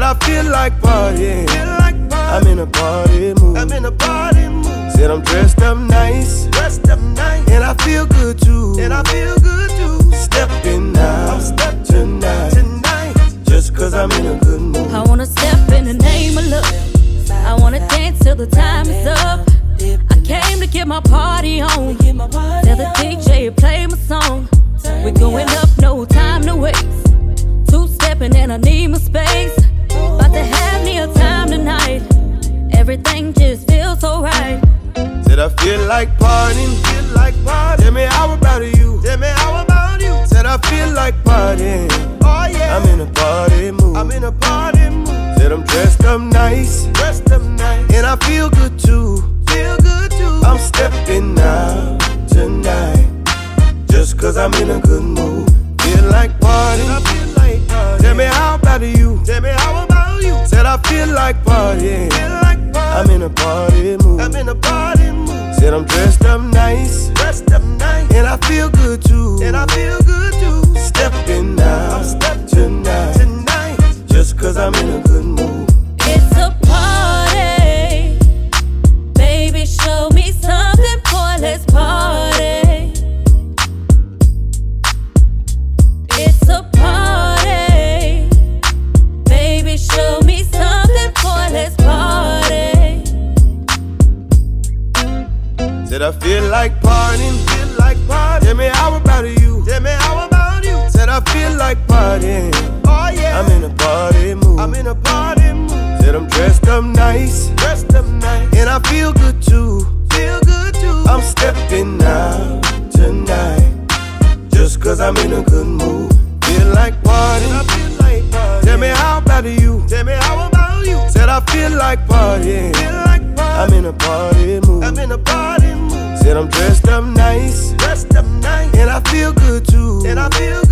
I feel like partying. I'm in a party mood. Said I'm dressed up nice. And I feel good too. Stepping out tonight. Just cause I'm in a good mood. I wanna step in the name of love. I wanna dance till the time is up. I came to get my party on. Tell the DJ play my song. We're going up, no time to waste. Two-stepping and I need my space. About to have me a time tonight. Everything just feels so right. Said I feel like partying. Tell me how about you? Said I feel like partying. I'm in a party mood. Said I'm dressed up nice. And I feel good too. I'm stepping out tonight. Just cause I'm in a good mood. Feel like partying. Tell me how about you? Said I feel like partying. I'm in a party mood. Said I'm dressed up nice. And I feel good too. Stepping out tonight. Just cause I'm in a good mood. It's a party. Baby, show me something, boy, let's party. It's a party. Baby, show me something, boy, let's party. Said I feel like partying. Tell me how about you? Said I feel like partying. I'm in a party mood. Said I'm dressed up nice. And I feel good too. I'm stepping out tonight. Just cause I'm in a good mood. Feel like partying. Tell me how about you? Said I feel like partying. I'm in a party mood. Said I'm dressed up nice. And I feel good too.